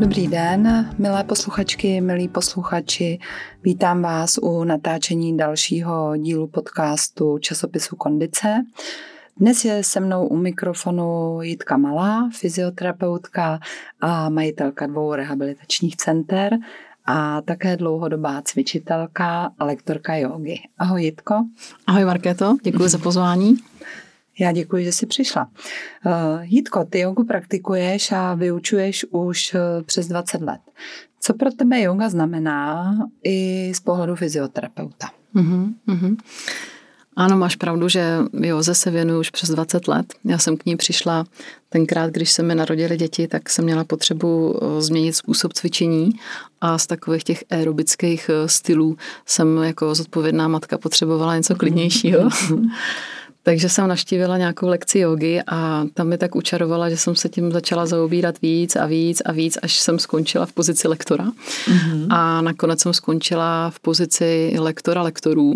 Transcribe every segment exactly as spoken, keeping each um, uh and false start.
Dobrý den, milé posluchačky, milí posluchači. Vítám vás u natáčení dalšího dílu podcastu časopisu Kondice. Dnes je se mnou u mikrofonu Jitka Malá, fyzioterapeutka a majitelka dvou rehabilitačních center a také dlouhodobá cvičitelka a lektorka jógy. Ahoj Jitko. Ahoj Markéto, děkuji za pozvání. Já děkuji, že jsi přišla. Jitko, ty jogu praktikuješ a vyučuješ už přes dvacet let. Co pro tebe yoga znamená i z pohledu fyzioterapeuta? Uhum, uhum. Ano, máš pravdu, že józe se věnuju už přes dvacet let. Já jsem k ní přišla tenkrát, když se mi narodily děti, tak jsem měla potřebu změnit způsob cvičení a z takových těch aerobických stylů jsem jako zodpovědná matka potřebovala něco klidnějšího. Takže jsem navštívila nějakou lekci jógy a tam mi tak učarovala, že jsem se tím začala zaobírat víc a víc a víc, až jsem skončila v pozici lektora. Mm-hmm. A nakonec jsem skončila v pozici lektora lektorů.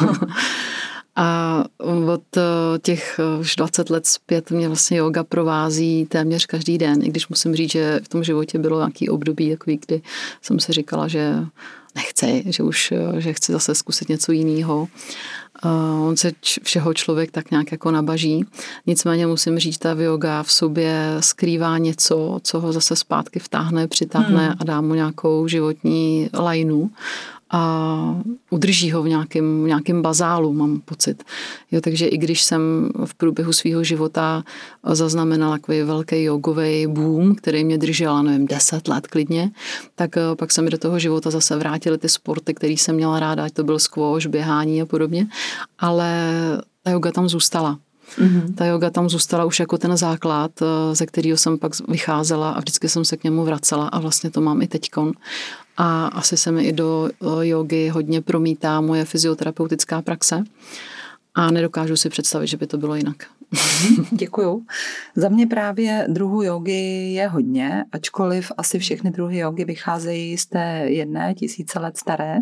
A od těch už dvacet let zpět mě vlastně jóga provází téměř každý den, i když musím říct, že v tom životě bylo nějaký období takový, kdy jsem si říkala, že nechci, že už že chci zase zkusit něco jiného. Uh, on se č- všeho člověk tak nějak jako nabaží. Nicméně musím říct, ta yoga v sobě skrývá něco, co ho zase zpátky vtáhne, přitáhne hmm. a dá mu nějakou životní lajnu a udrží ho v nějakém, v nějakém bazálu, mám pocit. Jo, takže i když jsem v průběhu svého života zaznamenala takový velký jogový boom, který mě držela, nevím, deset let klidně, tak pak se mi do toho života zase vrátily ty sporty, které jsem měla ráda, ať to byl squash, běhání a podobně, ale ta yoga tam zůstala. Mm-hmm. Ta yoga tam zůstala už jako ten základ, ze kterého jsem pak vycházela a vždycky jsem se k němu vracela a vlastně to mám i teďkon. A asi se mi i do jógy hodně promítá moje fyzioterapeutická praxe a nedokážu si představit, že by to bylo jinak. Děkuju. Za mě právě druhů jógy je hodně, ačkoliv asi všechny druhy jógy vycházejí z té jedné tisíce let staré.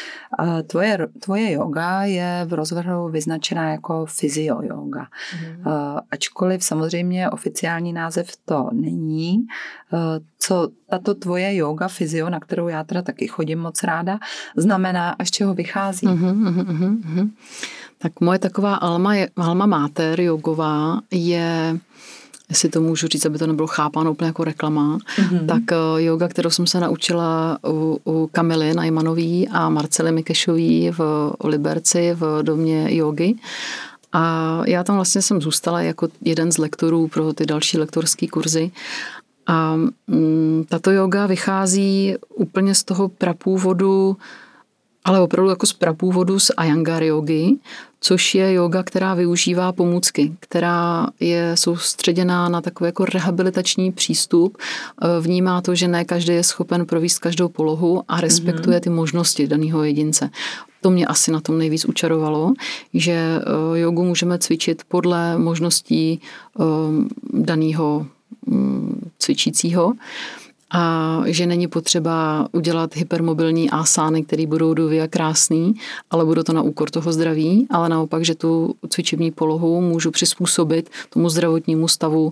Tvoje, tvoje jóga je v rozvrhu vyznačená jako fyzio-jóga. Mm. Ačkoliv samozřejmě oficiální název to není. Co tato tvoje jóga fyzio, na kterou já teda taky chodím moc ráda, znamená a z čeho vychází? Mm, mm, mm, mm. Tak moje taková alma, je, alma mater jogová je, jestli to můžu říct, aby to nebylo chápáno úplně jako reklama, mm-hmm. tak yoga, kterou jsem se naučila u, u Kamily Najmanový a Marcely Mikešový v Liberci v domě jógy. A já tam vlastně jsem zůstala jako jeden z lektorů pro ty další lektorské kurzy. A mm, tato yoga vychází úplně z toho prapůvodu, ale opravdu jako z prapůvodu z Iyengar jógy, což je jóga, která využívá pomůcky, která je soustředěná na takový jako rehabilitační přístup. Vnímá to, že ne každý je schopen provést každou polohu a respektuje ty možnosti daného jedince. To mě asi na tom nejvíc učarovalo, že jogu můžeme cvičit podle možností daného cvičícího. A že není potřeba udělat hypermobilní asány, které budou dově a krásný, ale budou to na úkor toho zdraví, ale naopak, že tu cvičební polohu můžu přizpůsobit tomu zdravotnímu stavu.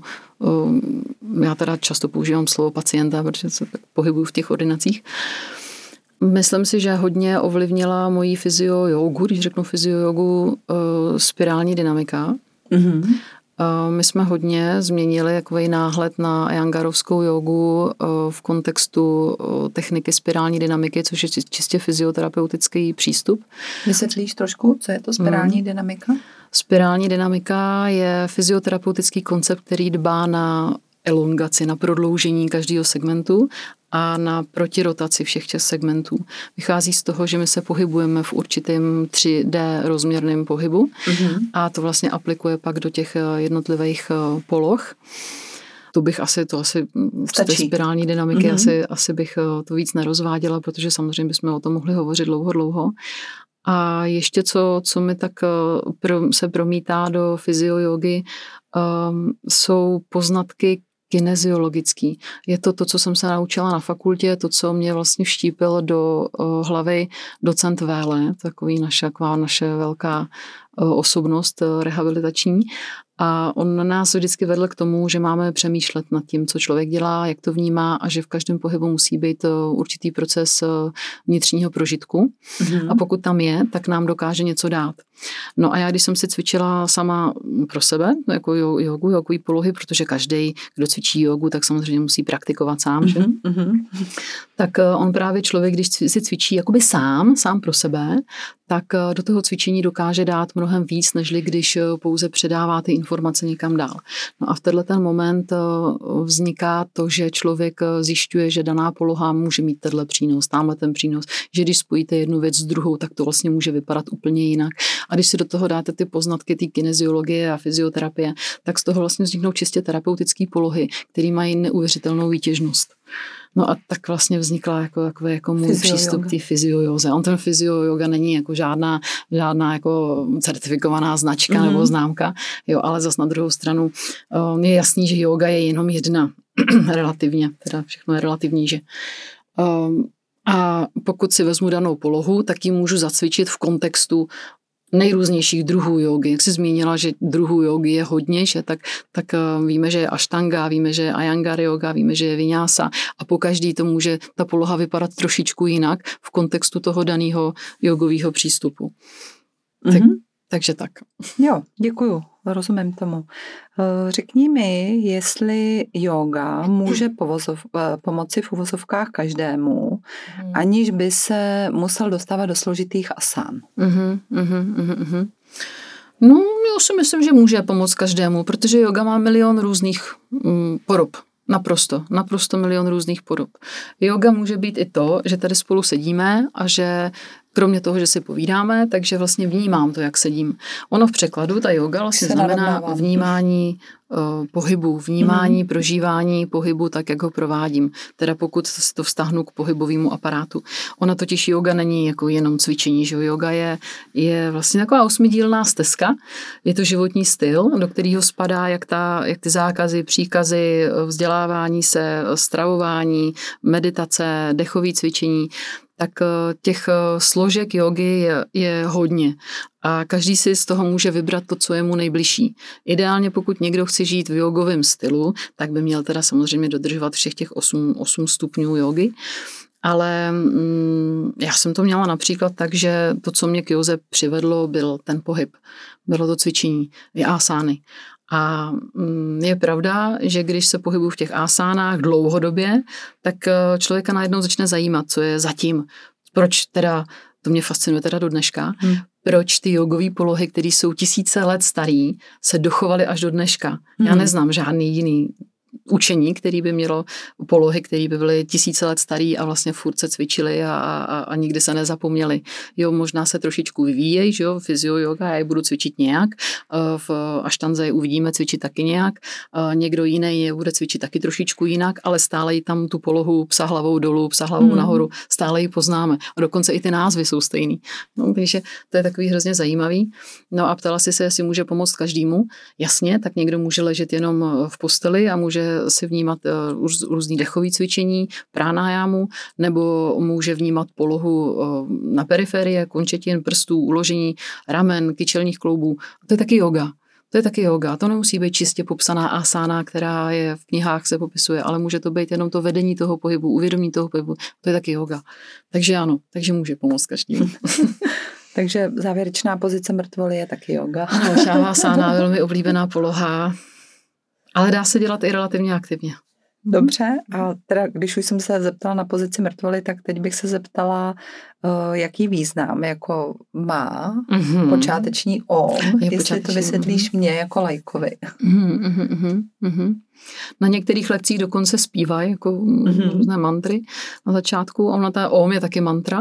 Já teda často používám slovo pacienta, protože se pohybuju v těch ordinacích. Myslím si, že hodně ovlivnila moji fyzio-jogu, když řeknu fyzio-jogu, spirální dynamika. Mm-hmm. My jsme hodně změnili takový náhled na Iyengarovskou jogu v kontextu techniky spirální dynamiky, což je čistě fyzioterapeutický přístup. Vysvětlíš trošku, co je to spirální hmm. dynamika? Spirální dynamika je fyzioterapeutický koncept, který dbá na elongaci, na prodloužení každého segmentu a na protirotaci všech těch segmentů. Vychází z toho, že my se pohybujeme v určitém tři dé rozměrném pohybu mm-hmm. a to vlastně aplikuje pak do těch jednotlivých poloh. To bych asi, to asi z té spirální dynamiky mm-hmm. asi, asi bych to víc nerozváděla, protože samozřejmě bychom o tom mohli hovořit dlouho, dlouho. A ještě co, co mi tak se promítá do fyziojogy, um, jsou poznatky kineziologický. Je to to, co jsem se naučila na fakultě, to, co mě vlastně vštípil do uh, hlavy docent Véle, takový naše, taková naše velká osobnost rehabilitační. A on na nás vždycky vedl k tomu, že máme přemýšlet nad tím, co člověk dělá, jak to vnímá a že v každém pohybu musí být určitý proces vnitřního prožitku. Mm-hmm. A pokud tam je, tak nám dokáže něco dát. No a já, když jsem si cvičila sama pro sebe, jako jogu, jogový polohy, protože každý, kdo cvičí jogu, tak samozřejmě musí praktikovat sám, že? Mm-hmm. Tak on právě člověk, když si cvičí jakoby sám, sám pro sebe, tak do toho cvičení dokáže dát mnohem víc, nežli když pouze předává ty informace někam dál. No a v tenhle ten moment vzniká to, že člověk zjišťuje, že daná poloha může mít tenhle přínos, tamhle ten přínos, že když spojíte jednu věc s druhou, tak to vlastně může vypadat úplně jinak. A když si do toho dáte ty poznatky té kineziologie a fyzioterapie, tak z toho vlastně vzniknou čistě terapeutické polohy, které mají neuvěřitelnou výtěžnost. No a tak vlastně vznikla jako, jako, jako můj přístup k té fyziojoze. On ten fyziojoga není jako žádná, žádná jako certifikovaná značka mm-hmm. nebo známka, jo, ale zas na druhou stranu um, je jasný, že yoga je jenom jedna relativně, teda všechno je relativní, že um, a pokud si vezmu danou polohu, tak ji můžu zacvičit v kontextu nejrůznějších druhů jógy. Jak jsi zmínila, že druhů jógy je hodně, že tak, tak víme, že je ashtanga, víme, že je ayangara yoga, víme, že je vinyasa a po každý to může ta poloha vypadat trošičku jinak v kontextu toho daného jogového přístupu. Mm-hmm. Tak, takže tak. Jo, děkuju, rozumím tomu. Řekni mi, jestli yoga může povozov, pomoci v uvozovkách každému, mm. aniž by se musel dostávat do složitých asán. Mm-hmm, mm-hmm, mm-hmm. No, já si myslím, že může pomoct každému, protože yoga má milion různých mm, podob. Naprosto, naprosto milion různých podob. Yoga může být i to, že tady spolu sedíme a že kromě toho, že si povídáme, takže vlastně vnímám to, jak sedím. Ono v překladu, ta yoga vlastně znamená vnímání uh, pohybu, vnímání, mm-hmm. prožívání pohybu tak, jak ho provádím. Teda pokud to vztahnu k pohybovému aparátu. Ona totiž yoga není jako jenom cvičení, že yoga je, je vlastně taková osmidílná stezka. Je to životní styl, do kterého spadá jak, ta, jak ty zákazy, příkazy, vzdělávání se, stravování, meditace, dechové cvičení. Tak těch složek jogy je, je hodně a každý si z toho může vybrat to, co je mu nejbližší. Ideálně pokud někdo chce žít v jogovém stylu, tak by měl teda samozřejmě dodržovat všech těch osm, osm stupňů jogy, ale mm, já jsem to měla například tak, že to, co mě k józe přivedlo, byl ten pohyb, bylo to cvičení, je asány. A je pravda, že když se pohybuju v těch asánách dlouhodobě, tak člověka najednou začne zajímat, co je zatím. Proč teda, to mě fascinuje teda do dneška, hmm. proč ty jogové polohy, které jsou tisíce let starý, se dochovaly až do dneška. Hmm. Já neznám žádný jiný učení, který by mělo polohy, které by byly tisíce let starý a vlastně furt se cvičily a, a, a nikdy se nezapomněly. Jo, možná se trošičku vyvíjejí, že jo, fyzio yoga, já je budu cvičit nějak, v aštanze je uvidíme cvičit taky nějak, někdo jiný je bude cvičit taky trošičku jinak, ale stále ji tam tu polohu psa hlavou dolů, psa hlavou hmm. nahoru, stále ji poznáme. A dokonce i ty názvy jsou stejný. No, takže to je takový hrozně zajímavý. No a ptala si se, jestli může pomoct každému. Jasně, tak někdo může ležet jenom v posteli a může si vnímat uh, různý dechový cvičení, pránajámu, nebo může vnímat polohu uh, na periferie, končetin, prstů, uložení ramen, kyčelních kloubů. To je taky yoga. To je taky yoga. To nemusí být čistě popsaná asána, která je v knihách se popisuje, ale může to být jenom to vedení toho pohybu, uvědomí toho pohybu. To je taky yoga. Takže ano, takže může pomoct každému. Takže závěrečná pozice mrtvoly je taky yoga. Ano, šávásána, velmi oblíbená poloha. Ale dá se dělat i relativně aktivně. Dobře, a teda když už jsem se zeptala na pozici mrtvoly, tak teď bych se zeptala, uh, jaký význam jako má mm-hmm. počáteční om, je jestli počáteční, to vysvětlíš mm-hmm. mě jako lajkovi. Mm-hmm, mm-hmm, mm-hmm. Na některých lekcích dokonce zpívají jako mm-hmm. různé mantry na začátku. Ona ta om je taky mantra.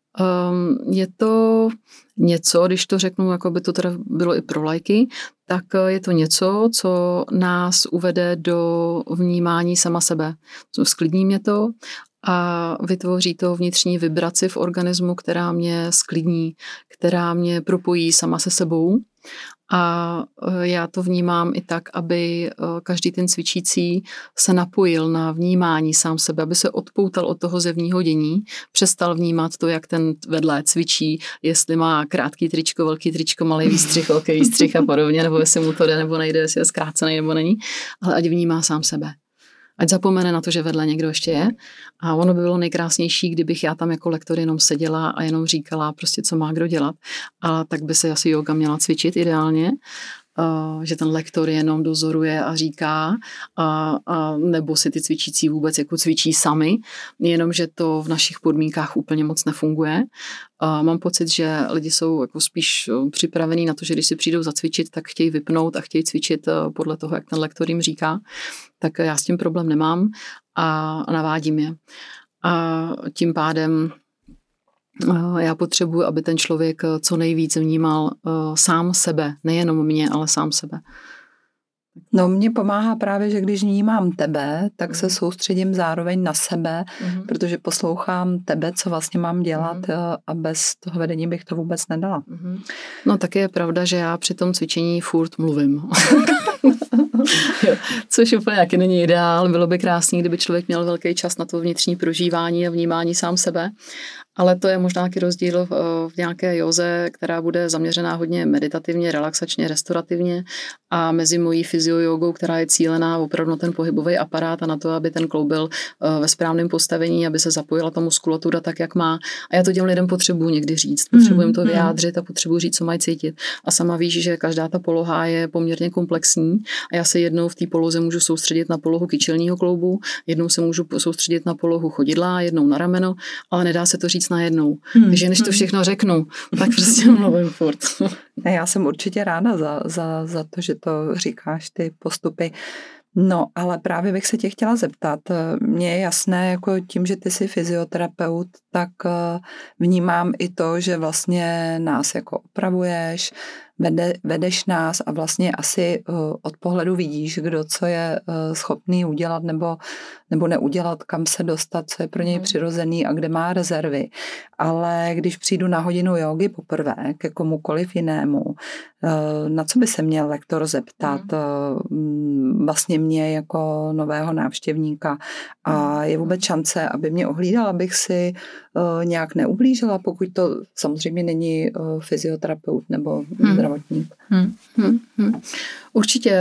Um, je to něco, když to řeknu, jako by to teda bylo i pro lajky, tak je to něco, co nás uvede do vnímání sama sebe. Sklidní mě to a vytvoří to vnitřní vibraci v organismu, která mě sklidní, která mě propojí sama se sebou A já to vnímám i tak, aby každý ten cvičící se napojil na vnímání sám sebe, aby se odpoutal od toho zevního dění, přestal vnímat to, jak ten vedle cvičí, jestli má krátký tričko, velký tričko, malý výstřih, velký výstřih a podobně, nebo jestli mu to jde nebo nejde, jestli je zkrácený nebo není, ale ať vnímá sám sebe. Ať zapomene na to, že vedle někdo ještě je. A ono by bylo nejkrásnější, kdybych já tam jako lektor jenom seděla a jenom říkala prostě, co má kdo dělat. A tak by se asi yoga měla cvičit ideálně. Uh, že ten lektor jenom dozoruje a říká, a, a nebo si ty cvičící vůbec jako cvičí sami, jenomže to v našich podmínkách úplně moc nefunguje. Uh, mám pocit, že lidi jsou jako spíš připravení na to, že když si přijdou zacvičit, tak chtějí vypnout a chtějí cvičit uh, podle toho, jak ten lektor jim říká. Tak já s tím problém nemám a navádím je. A tím pádem já potřebuji, aby ten člověk co nejvíc vnímal uh, sám sebe, nejenom mě, ale sám sebe. No mně pomáhá právě, že když vnímám tebe, tak se soustředím zároveň na sebe, mm-hmm. protože poslouchám tebe, co vlastně mám dělat mm-hmm. a bez toho vedení bych to vůbec nedala. Mm-hmm. No taky je pravda, že já při tom cvičení furt mluvím. Jo, což úplně taky není ideál. Bylo by krásný, kdyby člověk měl velký čas na to vnitřní prožívání a vnímání sám sebe. Ale to je možná taky rozdíl v, v nějaké józe, která bude zaměřená hodně meditativně, relaxačně, restaurativně a mezi mojí fyziojogou, která je cílená opravdu na ten pohybový aparát a na to, aby ten kloub byl ve správném postavení, aby se zapojila ta muskulatura tak, jak má. A já to těm lidem potřebuji někdy říct. Potřebuji to vyjádřit a potřebuji říct, co mají cítit. A sama víš, že každá ta poloha je poměrně komplexní a já se jednou v té poloze můžu soustředit na polohu kyčelního kloubu, jednou se můžu soustředit na polohu chodidla, jednou na rameno, ale nedá se to říct najednou. Hmm. Takže než to všechno řeknu, tak prostě mluvím furt. Já jsem určitě ráda za, za, za to, že to říkáš, ty postupy. No, ale právě bych se tě chtěla zeptat. Mně je jasné, jako tím, že ty jsi fyzioterapeut, tak vnímám i to, že vlastně nás jako opravuješ, vede, vedeš nás a vlastně asi od pohledu vidíš, kdo co je schopný udělat nebo, nebo neudělat, kam se dostat, co je pro něj přirozený a kde má rezervy. Ale když přijdu na hodinu jógy poprvé ke komukoliv jinému, na co by se měl lektor zeptat vlastně mě jako nového návštěvníka a je vůbec šance, aby mě ohlídal, abych si nějak neublížila, pokud to samozřejmě není fyzioterapeut nebo hmm. zdravotník. Hmm. Hmm. Hmm. Určitě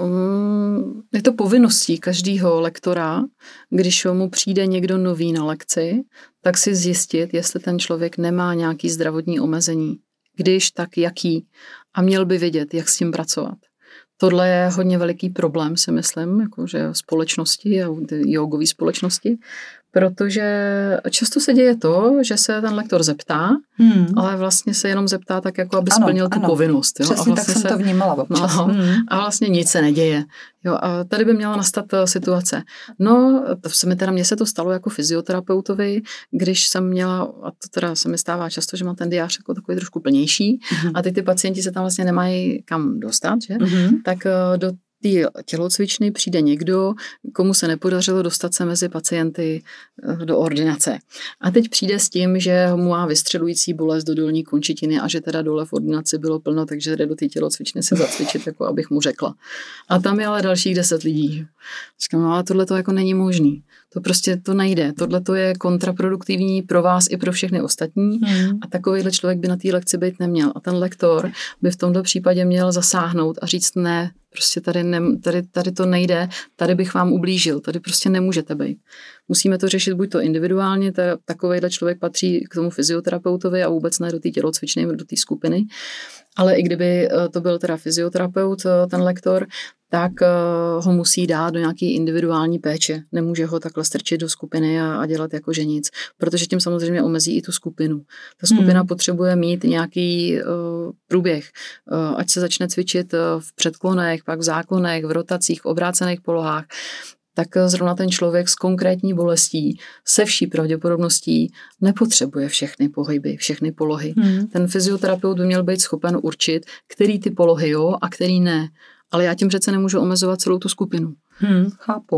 um, je to povinností každého lektora, když mu přijde někdo nový na lekci, tak si zjistit, jestli ten člověk nemá nějaký zdravotní omezení. Když, tak jaký. A měl by vědět, jak s tím pracovat. Tohle je hodně veliký problém, si myslím, jakože společnosti a jogové společnosti, protože často se děje to, že se ten lektor zeptá, hmm. ale vlastně se jenom zeptá tak, jako aby ano, splnil tu ano. povinnost. Jo? Přesně a vlastně tak jsem se, to vnímala občas. No, hmm. A vlastně nic se neděje. Jo, a tady by měla nastat situace. No, to se mi teda, mně se to stalo jako fyzioterapeutovi, když jsem měla, a to teda se mi stává často, že mám ten diář jako takový trošku plnější hmm. a teď ty pacienti se tam vlastně nemají kam dostat, že? Hmm. Tak do té tělocvičny přijde někdo, komu se nepodařilo dostat se mezi pacienty do ordinace. A teď přijde s tím, že mu má vystřelující bolest do dolní končetiny a že teda dole v ordinaci bylo plno, takže jde do té tělocvičny se zacvičit, jako abych mu řekla. A tam je ale dalších deset lidí. Říkám, no ale tohle to jako není možný. To prostě to nejde. Tohle to je kontraproduktivní pro vás i pro všechny ostatní hmm. a takovýhle člověk by na té lekci být neměl. A ten lektor by v tomto případě měl zasáhnout a říct ne, prostě tady, ne, tady, tady to nejde, tady bych vám ublížil, tady prostě nemůžete být. Musíme to řešit buď to individuálně, takovejhle člověk patří k tomu fyzioterapeutovi a vůbec ne do té tělocvičny, do té skupiny, ale i kdyby to byl teda fyzioterapeut, ten lektor, tak ho musí dát do nějaké individuální péče. Nemůže ho takhle strčit do skupiny a, a dělat jako že nic, protože tím samozřejmě omezí i tu skupinu. Ta skupina hmm. potřebuje mít nějaký uh, průběh, uh, ať se začne cvičit uh, v předklonech, pak v záklonech, v rotacích, v obrácených polohách, tak zrovna ten člověk s konkrétní bolestí se vší pravděpodobností nepotřebuje všechny pohyby, všechny polohy. Hmm. Ten fyzioterapeut by měl být schopen určit, který ty polohy jo a který ne. Ale já tím přece nemůžu omezovat celou tu skupinu. Hmm, chápu.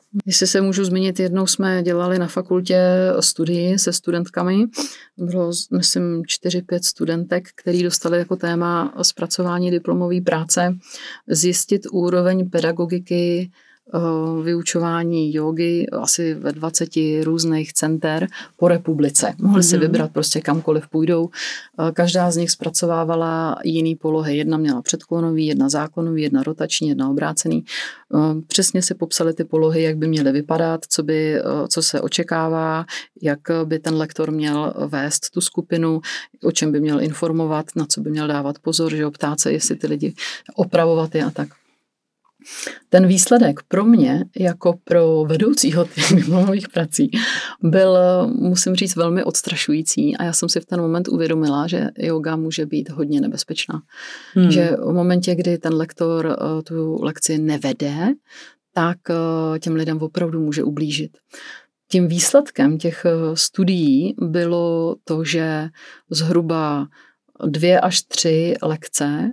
Jestli se můžu zmínit, jednou jsme dělali na fakultě studii se studentkami. Bylo, myslím, čtyři, pět studentek, který dostali jako téma zpracování diplomové práce, zjistit úroveň pedagogiky, vyučování jógy asi ve dvaceti různých center po republice. Mohli si vybrat prostě kamkoliv půjdou. Každá z nich zpracovávala jiný polohy. Jedna měla předklonový, jedna záklonový, jedna rotační, jedna obrácený. Přesně si popsali ty polohy, jak by měly vypadat, co, by, co se očekává, jak by ten lektor měl vést tu skupinu, o čem by měl informovat, na co by měl dávat pozor, že ptát se, jestli ty lidi opravovat je a tak. Ten výsledek pro mě, jako pro vedoucího těch diplomových prací, byl, musím říct, velmi odstrašující a já jsem si v ten moment uvědomila, že yoga může být hodně nebezpečná. Hmm. Že v momentě, kdy ten lektor tu lekci nevede, tak těm lidem opravdu může ublížit. Tím výsledkem těch studií bylo to, že zhruba dvě až tři lekce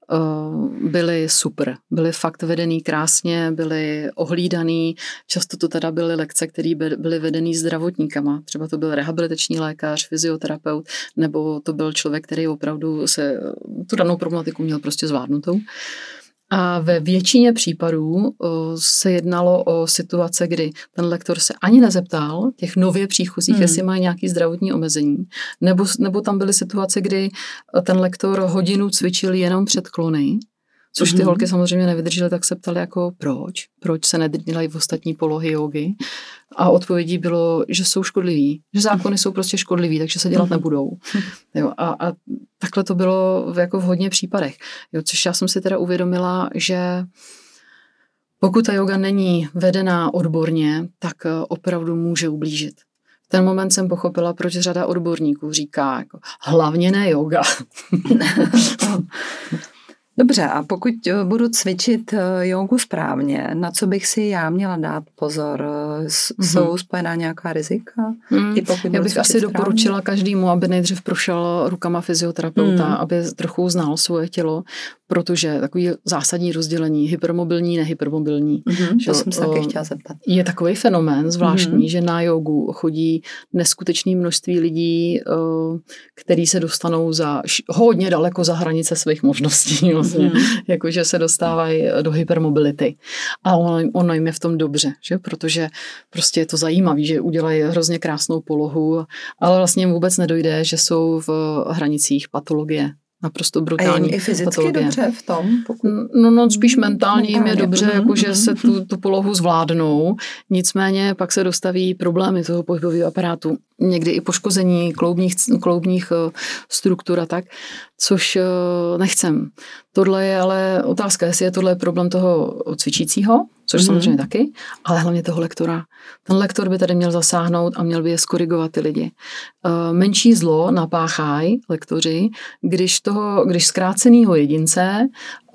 byly super, byly fakt vedený krásně, byly ohlídaný, často to teda byly lekce, které byly vedený zdravotníkama, třeba to byl rehabilitační lékař, fyzioterapeut, nebo to byl člověk, který opravdu se tu danou problematiku měl prostě zvládnutou. A ve většině případů se jednalo o situace, kdy ten lektor se ani nezeptal těch nově příchozích, hmm. jestli mají nějaké zdravotní omezení, nebo, nebo tam byly situace, kdy ten lektor hodinu cvičil jenom předklony, což ty hmm. holky samozřejmě nevydržely, tak se ptali jako proč, proč se nedělají v ostatní polohy jógy. A odpovědí bylo, že jsou škodliví, že zákony jsou prostě škodliví, takže se dělat hmm. nebudou. Jo, a, a takhle to bylo jako v hodně případech. Jo, což já jsem si teda uvědomila, že pokud ta yoga není vedená odborně, tak opravdu může ublížit. V ten moment jsem pochopila, proč řada odborníků říká jako, hlavně ne yoga. Dobře, a pokud budu cvičit jógu správně, na co bych si já měla dát pozor? Jsou mm-hmm. spojená nějaká rizika? Mm. I pokud já bych asi správně doporučila každému, aby nejdřív prošel rukama fyzioterapeuta, mm. aby trochu znal svoje tělo, protože takový zásadní rozdělení, hypermobilní, nehypermobilní. Mm-hmm, to jsem se taky chtěla zeptat. Je takový fenomén zvláštní, mm-hmm. že na jogu chodí neskutečné množství lidí, který se dostanou za hodně daleko za hranice svých možností. Vlastně. Mm-hmm. Jakože se dostávají do hypermobility. A ono, ono jim je v tom dobře, že? Protože prostě je to zajímavé, že udělají hrozně krásnou polohu, ale vlastně vůbec nedojde, že jsou v hranicích patologie. Naprosto brutální. A jim i fyzicky patologie. Dobře v tom? Pokud... No, no spíš mentálně jim je dobře, mm-hmm. jakože se tu, tu polohu zvládnou, nicméně pak se dostaví problémy toho pohybového aparátu, někdy i poškození kloubních, kloubních struktur a tak, což nechcem. Tohle je ale otázka, jestli je tohle problém toho cvičícího, což mm-hmm. samozřejmě taky, ale hlavně toho lektora. Ten lektor by tady měl zasáhnout a měl by je skorigovat ty lidi. Menší zlo napáchají lektoři, když toho, když zkrácenýho jedince,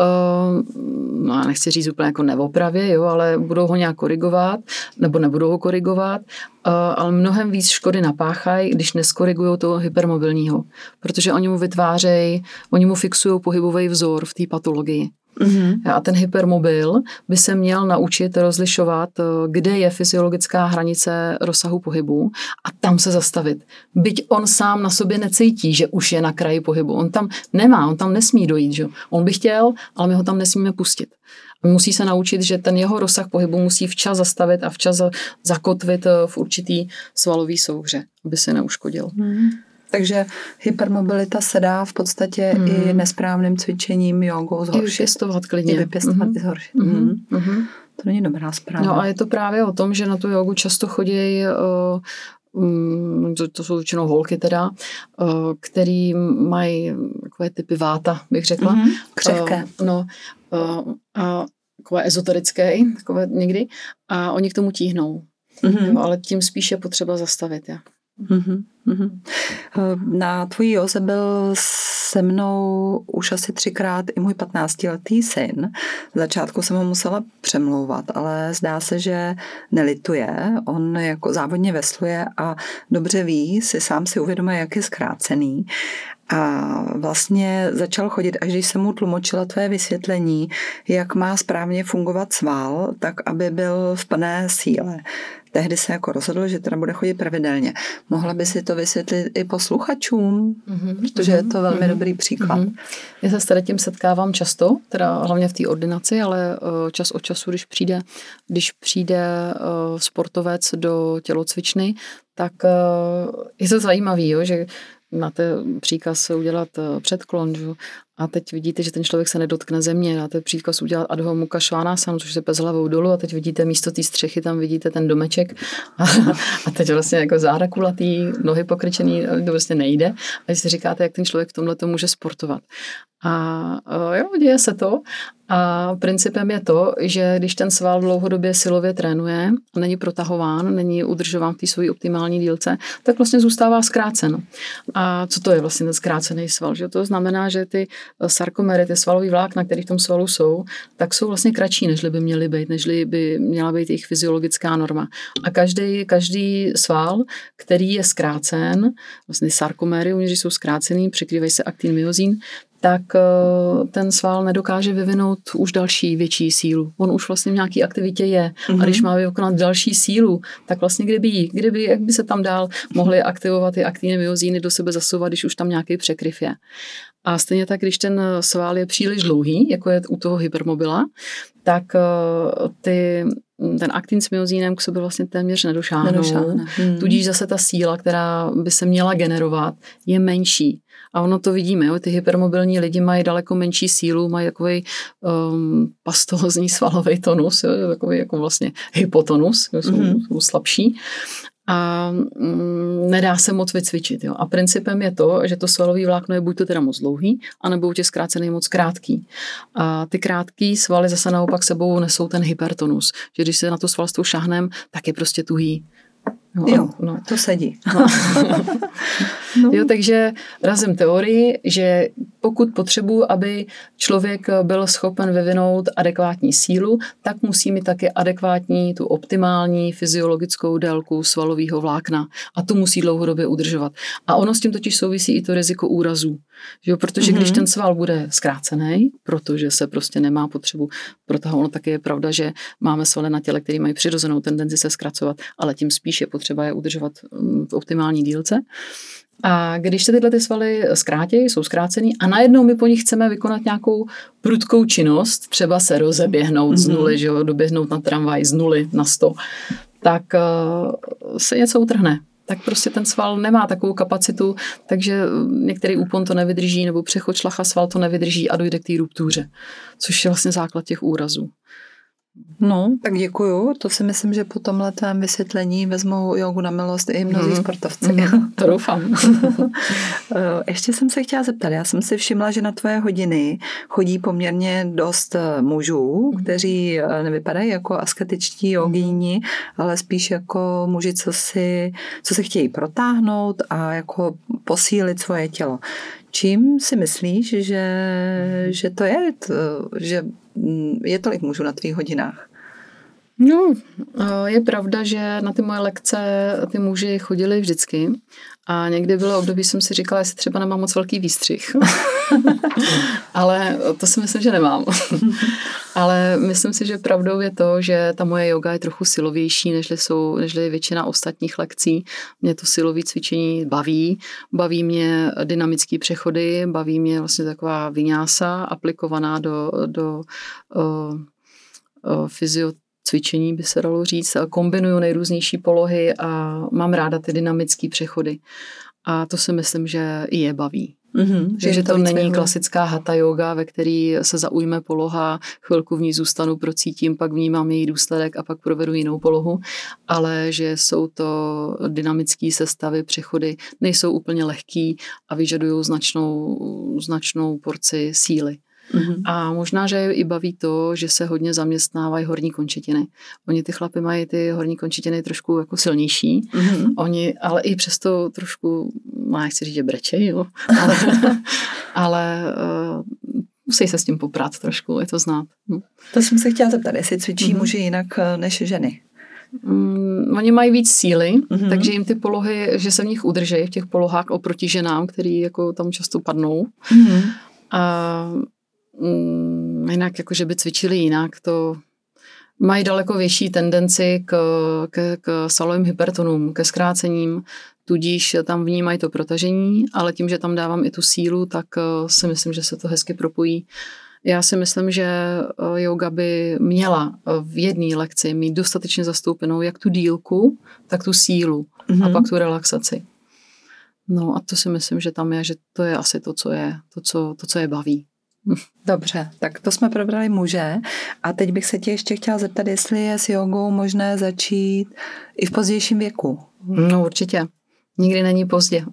no nechci říct úplně jako neopravě, jo, ale budou ho nějak korigovat, nebo nebudou ho korigovat, ale mnohem víc škody napáchají, když neskorigujou toho hypermobilního, protože oni mu vytvářejí, oni mu fixují pohybový vzor v té patologii. Mm-hmm. A ten hypermobil by se měl naučit rozlišovat, kde je fyziologická hranice rozsahu pohybu a tam se zastavit. Byť on sám na sobě necítí, že už je na kraji pohybu. On tam nemá, on tam nesmí dojít. Že? On by chtěl, ale my ho tam nesmíme pustit. Musí se naučit, že ten jeho rozsah pohybu musí včas zastavit a včas zakotvit v určitý svalový souhře, aby se neuškodil. Mm. Takže hypermobilita se dá v podstatě mm. i nesprávným cvičením jogou zhoršit. I vypěstovat klidně. I vypěstovat mm. i zhoršit. Mm. Mm. To není dobrá zpráva. No a je to právě o tom, že na tu jogu často chodí, uh, um, to, to jsou většinou holky teda, uh, který mají takové typy váta, bych řekla. Mm. Křehké. Uh, no uh, a takové ezoterické takové někdy. A oni k tomu tíhnou. Mm. Ale tím spíš je potřeba zastavit, ja. Uhum, uhum. Na tvojí józe byl se mnou už asi třikrát i můj patnáctiletý syn. V začátku jsem ho musela přemlouvat, ale zdá se, že nelituje. On jako závodně vesluje a dobře ví, si sám si uvědomuje, jak je zkrácený. a vlastně začal chodit, až když jsem mu tlumočila tvé vysvětlení, jak má správně fungovat sval, tak aby byl v plné síle. Tehdy se jako rozhodl, že teda bude chodit pravidelně. Mohla by si to vysvětlit i posluchačům, mm-hmm, protože mm-hmm, je to velmi mm-hmm, dobrý příklad. Mm-hmm. Já se s tady tím setkávám často, teda hlavně v té ordinaci, ale čas od času, když přijde, když přijde sportovec do tělocvičny, tak je to zajímavý, jo, že máte příkaz udělat předklon, že? A teď vidíte, že ten člověk se nedotkne země, dáte příkaz udělat Adho Mukha Svanasanu, což se pes hlavou dolů, a teď vidíte místo té střechy, tam vidíte ten domeček a, a teď vlastně jako záda kulatý, nohy pokryčený, to vlastně nejde. A když si říkáte, jak ten člověk v tomhle to může sportovat. A jo, děje se to. A principem je to, že když ten sval dlouhodobě silově trénuje a není protahován, není udržován v té své optimální dílce, tak vlastně zůstává zkrácen. A co to je vlastně ten zkrácený sval? Že? To znamená, že ty sarkomery, ty svalový vlákna, které v tom svalu jsou, tak jsou vlastně kratší, než by měly být, než by měla být jejich fyziologická norma. A každý, každý sval, který je zkrácen, vlastně sarkomery, uvnitř jsou zkrácený, překrývají se aktin, myozín, tak ten sval nedokáže vyvinout už další větší sílu. On už vlastně v nějaké aktivitě je. Mm-hmm. A když má vykonat další sílu, tak vlastně kdyby jí, kdyby, jak by se tam dál mohly aktivovat ty aktiny, myozíny do sebe zasouvat, když už tam nějaký překryv je. A stejně tak, když ten sval je příliš dlouhý, jako je u toho hypermobila, tak ty, ten aktin s myozínem k sobě vlastně téměř nedošáhnou. Nedošáhne. Hmm. Tudíž zase ta síla, která by se měla generovat, je menší. A ono to vidíme, jo? Ty hypermobilní lidi mají daleko menší sílu, mají takový um, pastózní svalový tonus, jo? Takový jako vlastně hypotonus, jo? Jsou, mm-hmm. jsou slabší. A mm, nedá se moc vycvičit. Jo? A principem je to, že to svalový vlákno je buď to teda moc dlouhý, anebo u těch zkrácený moc krátký. A ty krátký svaly zase naopak sebou nesou ten hypertonus. Že když se na to svalstvo šahnem, tak je prostě tuhý. No, jo, no. To sedí. No. No. Jo, takže razím teorii, že pokud potřebuji, aby člověk byl schopen vyvinout adekvátní sílu, tak musí mít také adekvátní, tu optimální fyziologickou délku svalového vlákna. A tu musí dlouhodobě udržovat. A ono s tím totiž souvisí i to riziko úrazů. Jo, protože mm-hmm. když ten sval bude zkrácený, protože se prostě nemá potřebu protahovat, ono taky je pravda, že máme svaly na těle, které mají přirozenou tendenci se zkracovat, ale tím spíš je potřeba je udržovat v optimální dílce. A když se tyhle ty svaly zkrátí, jsou zkrácený a najednou my po nich chceme vykonat nějakou prudkou činnost, třeba se rozeběhnout mm-hmm. z nuly, že jo, doběhnout na tramvaj z nuly na sto, tak uh, se něco utrhne. Tak prostě ten sval nemá takovou kapacitu, takže některý úpon to nevydrží, nebo přechod šlacha sval to nevydrží a dojde k té ruptuře, což je vlastně základ těch úrazů. No, tak děkuju. To si myslím, že po tomhle tvém vysvětlení vezmou jogu na milost i mnozí mm. sportovci. Mm, to doufám. Ještě jsem se chtěla zeptat. Já jsem si všimla, že na tvoje hodiny chodí poměrně dost mužů, kteří nevypadají jako asketičtí jogíni, ale spíš jako muži, co si, co se chtějí protáhnout a jako posílit svoje tělo. Čím si myslíš, že, že to je, že je tolik mužů na tvých hodinách? No, je pravda, že na ty moje lekce ty muži chodili vždycky a někdy bylo období, jsem si říkala, jestli třeba nemám moc velký výstřih. Ale to si myslím, že nemám. Ale myslím si, že pravdou je to, že ta moje yoga je trochu silovější, nežli jsou, nežli většina ostatních lekcí. Mě to silové cvičení baví. Baví mě dynamické přechody, baví mě vlastně taková vinyasa aplikovaná do, do uh, uh, fyzio cvičení, by se dalo říct. Kombinuju nejrůznější polohy a mám ráda ty dynamické přechody. A to si myslím, že i je baví. Mm-hmm, že, že to, to není vyhlo. Klasická hatha yoga, ve který se zaujme poloha, chvilku v ní zůstanu, procítím, pak vnímám její důsledek a pak provedu jinou polohu, ale že jsou to dynamické sestavy, přechody, nejsou úplně lehký a vyžadují značnou, značnou porci síly. Mm-hmm. A možná, že i baví to, že se hodně zaměstnávají horní končetiny. Oni ty chlapy mají ty horní končetiny trošku jako silnější, mm-hmm. Oni, ale i přesto trošku, má chci říct, že brečej, jo. ale, ale uh, musí se s tím poprat trošku, je to znát. Hm. To jsem se chtěla zeptat, jestli cvičí mm-hmm. muži jinak než ženy. Mm, oni mají víc síly, mm-hmm. takže jim ty polohy, že se v nich udržejí v těch polohách oproti ženám, který jako tam často padnou. Mm-hmm. A mm, jinak jako, že by cvičili jinak, to mají daleko větší tendenci k, k, k salovým hypertonům, ke zkrácením, tudíž tam vnímají to protažení, ale tím, že tam dávám i tu sílu, tak si myslím, že se to hezky propojí. Já si myslím, že yoga by měla v jedné lekci mít dostatečně zastoupenou jak tu dílku, tak tu sílu mm-hmm. a pak tu relaxaci. No a to si myslím, že tam je, že to je asi to, co je, to, co, to, co je baví. Dobře, tak to jsme probrali muže a teď bych se tě ještě chtěla zeptat, jestli je s jogou možné začít i v pozdějším věku. No určitě. Nikdy není pozdě.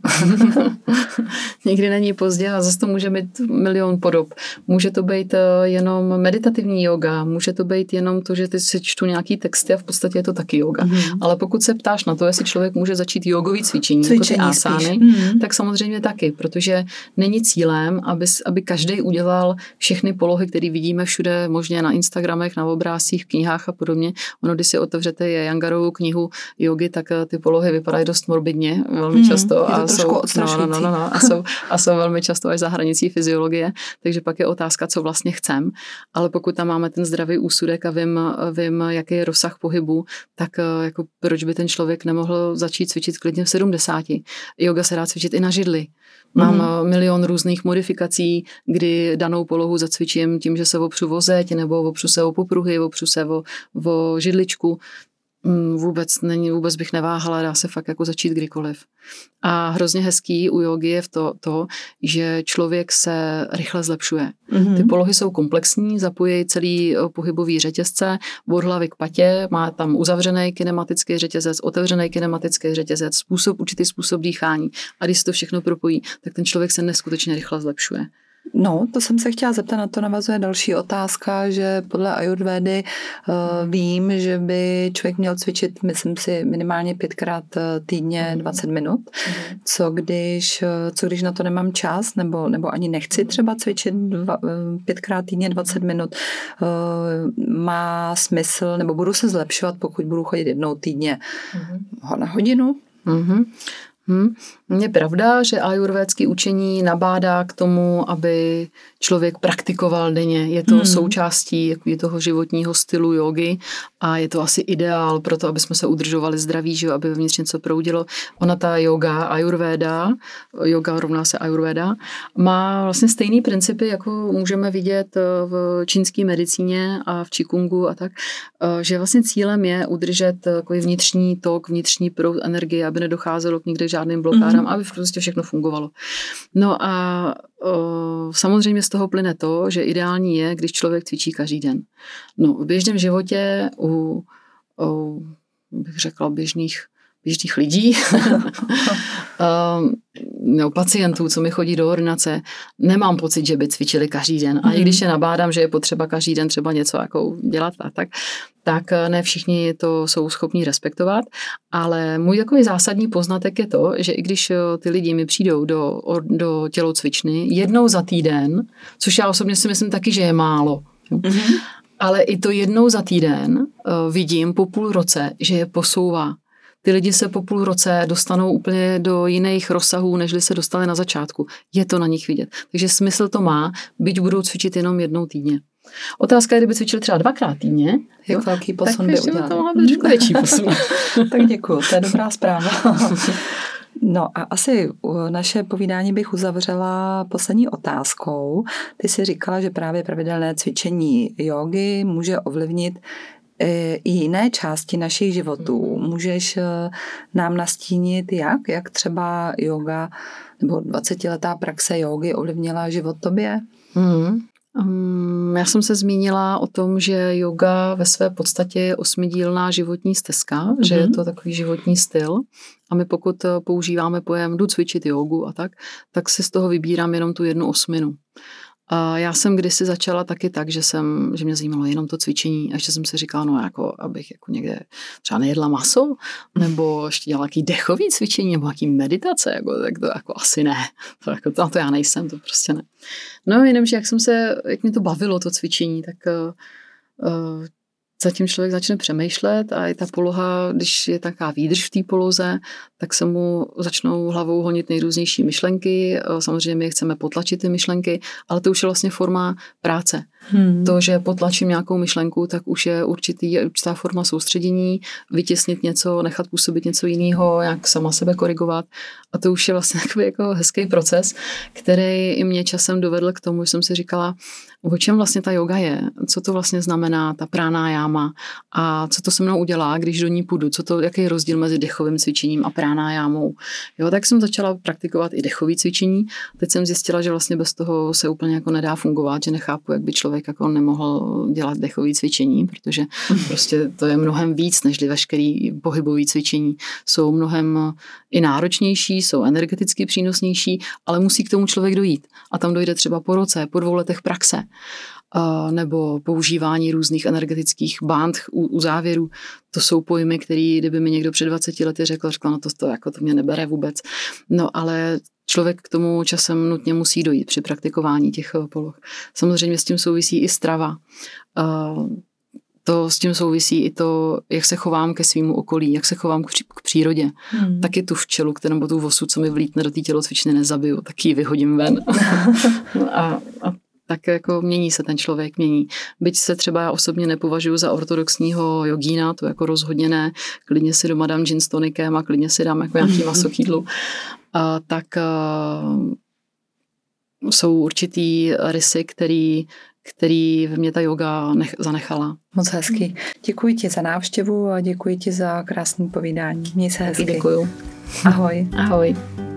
Nikdy není pozdě a zase to může mít milion podob. Může to být jenom meditativní yoga, může to být jenom to, že ty si čtu nějaký texty a v podstatě je to taky yoga. Mm-hmm. Ale pokud se ptáš na to, jestli člověk může začít jogový cvičení, cvičení jako ty asány, mm-hmm. tak samozřejmě taky, protože není cílem, aby, aby každý udělal všechny polohy, které vidíme všude možně na Instagramech, na obrázcích, knihách a podobně. Ono, když si otevřete Iyengarovu knihu jogy, tak ty polohy vypadají dost morbidně, velmi často hmm, a jsou, no, no, no, no, a, jsou, a jsou velmi často až za hranicí fyziologie, takže pak je otázka, co vlastně chcem, ale pokud tam máme ten zdravý úsudek a vím, vím jaký je rozsah pohybu, tak jako proč by ten člověk nemohl začít cvičit klidně v sedmdesáti. Yoga se dá cvičit i na židli. Mám mm-hmm. milion různých modifikací, kdy danou polohu zacvičím tím, že se opřu o zeď, nebo opřu se o popruhy, opřu se o, o židličku. Vůbec, není, vůbec bych neváhala, dá se fakt jako začít kdykoliv. A hrozně hezký u jogy je v to, to že člověk se rychle zlepšuje. Mm-hmm. Ty polohy jsou komplexní, zapojí celý pohybový řetězce, od hlavy k patě, má tam uzavřený kinematický řetězec, otevřený kinematický řetězec, způsob, určitý způsob dýchání. A když se to všechno propojí, tak ten člověk se neskutečně rychle zlepšuje. No, to jsem se chtěla zeptat, na to navazuje další otázka, že podle Ayurvédy uh, vím, že by člověk měl cvičit, myslím si, minimálně pětkrát týdně dvacet minut. Mm. Co když, co když na to nemám čas, nebo, nebo ani nechci třeba cvičit dva, pětkrát týdně dvacet minut. Uh, má smysl, nebo budu se zlepšovat, pokud budu chodit jednou týdně mm. na hodinu? Mhm. Hmm. Je pravda, že ajurvédské učení nabádá k tomu, aby člověk praktikoval denně. Je to hmm. součástí toho životního stylu jógy a je to asi ideál pro to, aby jsme se udržovali zdraví, že aby vevnitř něco proudilo. Ona ta yoga, ajurvéda, yoga rovná se ajurvéda, má vlastně stejný principy, jako můžeme vidět v čínské medicíně a v qigongu a tak, že vlastně cílem je udržet takový vnitřní tok, vnitřní proud energie, aby nedocházelo k nikde žádným blokádám, mm-hmm. aby prostě všechno fungovalo. No a o, samozřejmě z toho plyne to, že ideální je, když člověk cvičí každý den. No v běžném životě u, u bych řekla, běžných běžných lidí, no, pacientů, co mi chodí do ordinace, nemám pocit, že by cvičili každý den. A i když je nabádám, že je potřeba každý den třeba něco jako dělat a tak, tak ne všichni to jsou schopní respektovat, ale můj takový zásadní poznatek je to, že i když ty lidi mi přijdou do, do tělocvičny jednou za týden, což já osobně si myslím taky, že je málo, mm-hmm. ale i to jednou za týden uh, vidím po půl roce, že je posouvá. Ty lidi se po půl roce dostanou úplně do jiných rozsahů, nežli se dostali na začátku. Je to na nich vidět. Takže smysl to má, byť budou cvičit jenom jednou týdně. Otázka je, kdyby cvičili třeba dvakrát týdně. Jak velký posun by udělali. Tak to mohla být trošku větší posun. Tak děkuju, to je dobrá zpráva. No a asi naše povídání bych uzavřela poslední otázkou. Ty jsi říkala, že právě pravidelné cvičení jógy může ovlivnit i jiné části našich životů. Můžeš nám nastínit, jak, jak třeba yoga nebo dvacetiletá praxe jógy ovlivnila život tobě? Mm. Um, já jsem se zmínila o tom, že yoga ve své podstatě je osmidílná životní stezka, mm-hmm. že je to takový životní styl a my pokud používáme pojem jdu cvičit jogu a tak, tak si z toho vybírám jenom tu jednu osminu. A já jsem kdysi začala taky tak, že jsem, že mě zajímalo jenom to cvičení a ještě jsem si říkala, no jako, abych jako někde třeba nejedla maso, nebo ještě dělala nějaký dechový cvičení, nebo nějaký meditace, jako, tak to jako asi ne. To, jako, to, to já nejsem, to prostě ne. No jenom, že jak jsem se, jak mě to bavilo to cvičení, tak uh, zatím člověk začne přemýšlet a i ta poloha, když je taká výdrž v té poloze, tak se mu začnou hlavou honit nejrůznější myšlenky. Samozřejmě my chceme potlačit ty myšlenky, ale to už je vlastně forma práce. Hmm. To, že potlačím nějakou myšlenku, tak už je určitý, určitá forma soustředění, vytěsnit něco, nechat působit něco jiného, jak sama sebe korigovat. A to už je vlastně takový jako hezký proces, který i mě časem dovedl k tomu, že jsem si říkala, o čem vlastně ta yoga je, co to vlastně znamená ta pránájáma a co to se mnou udělá, když do ní půjdu, co to, jaký je rozdíl mezi dechovým cvičením a pránájámou. Jo, tak jsem začala praktikovat i dechové cvičení. Teď jsem zjistila, že vlastně bez toho se úplně jako nedá fungovat, že nechápu, jak by člověk jako nemohl dělat dechové cvičení, protože prostě to je mnohem víc, než veškerý pohybové cvičení. Jsou mnohem i náročnější, jsou energeticky přínosnější, ale musí k tomu člověk dojít. A tam dojde třeba po roce, po dvou letech praxe. Uh, nebo používání různých energetických band u, u závěru. To jsou pojmy, které, kdyby mi někdo před dvaceti lety řekl, řekla, no to, to, jako to mě nebere vůbec. No ale člověk k tomu časem nutně musí dojít při praktikování těch poloh. Samozřejmě s tím souvisí i strava. Uh, to s tím souvisí i to, jak se chovám ke svýmu okolí, jak se chovám k, pří, k přírodě. Hmm. Taky tu včelu, kterou, nebo tu vosu, co mi vlítne do té tělocvičny, nezabiju, tak ji vyhodím ven. a, a tak jako mění se ten člověk, mění. Byť se třeba já osobně nepovažuji za ortodoxního jogína, to jako rozhodně ne, klidně si doma dám gin s tonikem a klidně si dám jako nějaký maso k jídlu, a, tak a, jsou určitý rysy, který, který ve mně ta yoga nech, zanechala. Moc hezky. Děkuji ti za návštěvu a děkuji ti za krásné povídání. Měj se hezky. Děkuju. Ahoj. Ahoj.